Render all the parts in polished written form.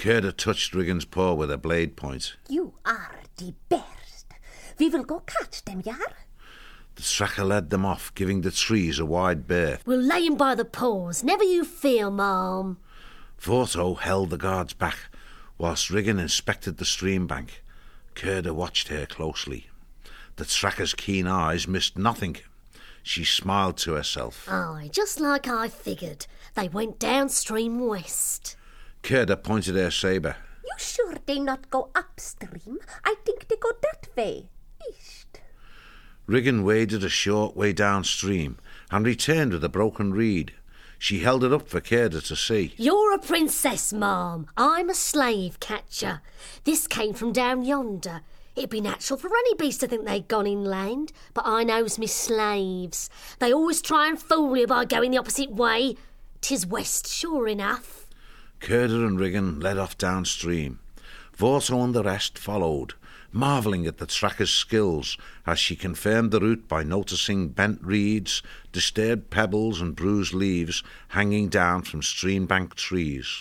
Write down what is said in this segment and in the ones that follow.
Gerda touched Riggins' paw with a blade point. You are the best. We will go catch them, yeah? The tracker led them off, giving the trees a wide berth. We'll lay him by the paws, never you fear, Ma'am. Vorto held the guards back, whilst Riggin inspected the stream bank. Gerda watched her closely. The tracker's keen eyes missed nothing. She smiled to herself. Aye, just like I figured. They went downstream west. Gerda pointed her sabre. You sure they not go upstream? I think they go that way, east. Riggin waded a short way downstream and returned with a broken reed. She held it up for Gerda to see. You're a princess, Ma'am. I'm a slave catcher. This came from down yonder. It'd be natural for any beast to think they'd gone inland, but I knows me slaves. They always try and fool you by going the opposite way. 'Tis west, sure enough. Gerda and Riggin led off downstream. Vorto and the rest followed, marvelling at the tracker's skills as she confirmed the route by noticing bent reeds, disturbed pebbles and bruised leaves hanging down from stream-bank trees.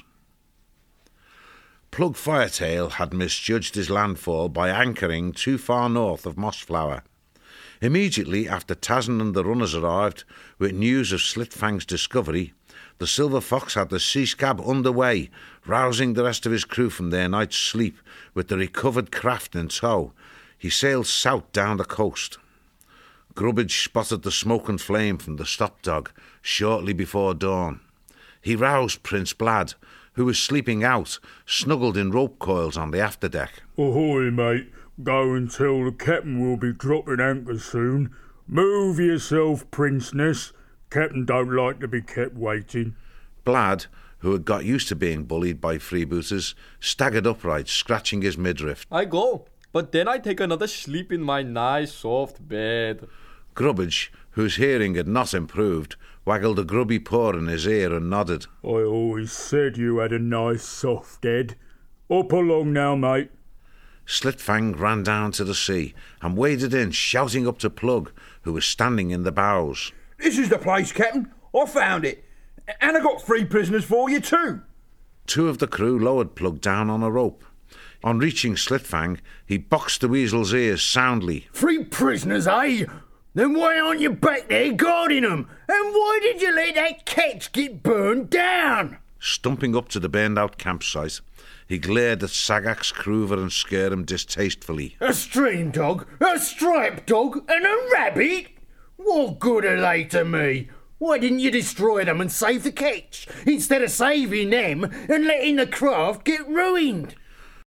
Plug Firetail had misjudged his landfall by anchoring too far north of Mossflower. Immediately after Tasman and the runners arrived with news of Slitfang's discovery, the Silver Fox had the sea scab underway, rousing the rest of his crew from their night's sleep with the recovered craft in tow. He sailed south down the coast. Grubbage spotted the smoke and flame from the stopdog shortly before dawn. He roused Prince Blad, who was sleeping out, snuggled in rope coils on the afterdeck. Ahoy, mate. Go and tell the captain we'll be dropping anchor soon. Move yourself, Princess. Captain don't like to be kept waiting. Blad, who had got used to being bullied by freebooters, staggered upright, scratching his midriff. I go, but then I take another sleep in my nice soft bed. Grubbage, whose hearing had not improved, waggled a grubby paw in his ear and nodded. I always said you had a nice soft head. Up along now, mate. Slitfang ran down to the sea and waded in, shouting up to Plug, who was standing in the bows. This is the place, Captain. I found it. And I got 3 prisoners for you too. 2 of the crew lowered Plug down on a rope. On reaching Slitfang, he boxed the weasel's ears soundly. 3 prisoners, eh? Then why aren't you back there guarding them? And why did you let that ketch get burned down? Stumping up to the burned-out campsite, he glared at Sagax, Croover and Skirm distastefully. A stream dog, a striped dog, and a rabbit? What good are they to me? Why didn't you destroy them and save the ketch, instead of saving them and letting the craft get ruined?